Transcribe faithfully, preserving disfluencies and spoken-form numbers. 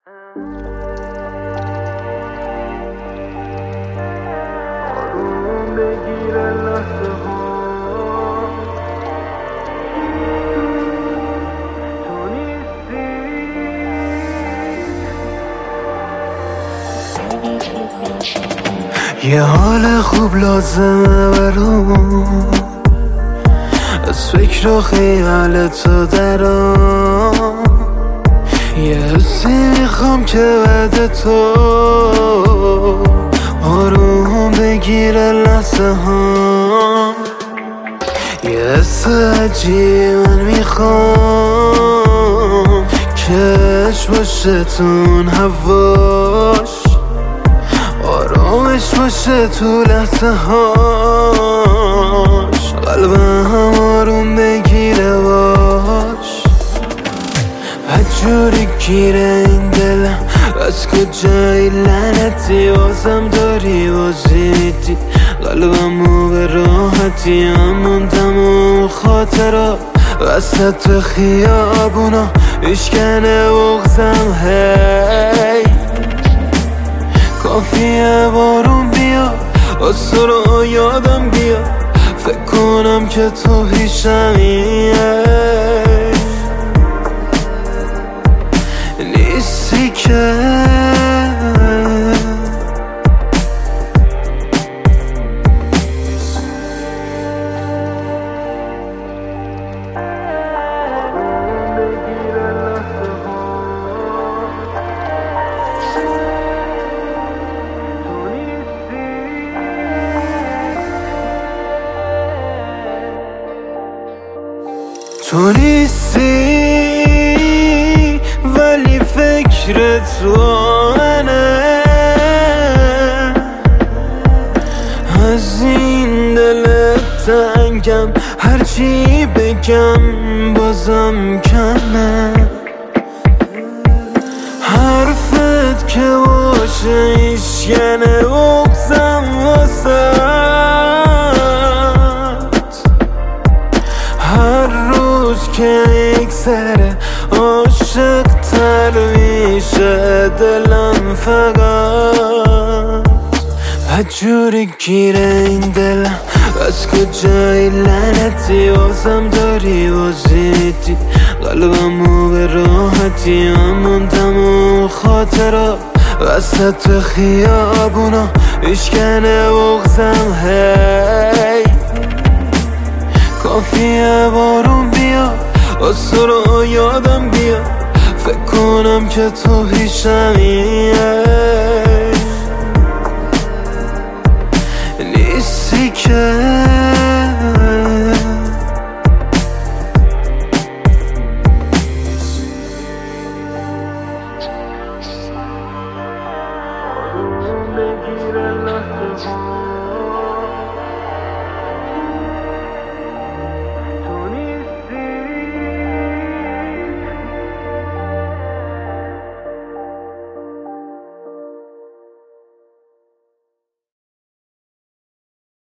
آروم بگیر لحظه ها، تو نیستی. یه حال خوب لازمه برام، از فکر و خیال تو درام. یه حسی میخوام که بعد تو آروم بگیره لحظه ها. یه حس عجیب من میخوام کش باشه تون هواش، آرامش باشه تو لحظه هاش، قلبم آروم بگیره باش. بدجوری گیره این دلم، از کجایی لعنتی بازم داری بازی میدی قلبمو به راحتی. هم موندم و خاطرها وسط خیابونا میشکنه بغزم. هی کافیه بارون بیا آسو رو یادم بیا، فکر کنم که تو پیشمی نیستی که. تو نیستی ولی فکر تو منه، از این دل تنگم هرچی بگم بازم کمه. حرفت که باشه ایشکنه بغزم واسه، که میگذره عاشق تر میشه دلم. فقط بدجوری گیره این دلم، از کجایی لعنتی بازم داری بازی میدی قلبمو به راحتی. هم موندم و خاطرها وسط خیابونا میشکنه بغزم. هی کافیه بارون بیا آسو رو یادم بیا، فکر کنم که تو پیشمی نیستی که. آروم بگیر لحظه ها.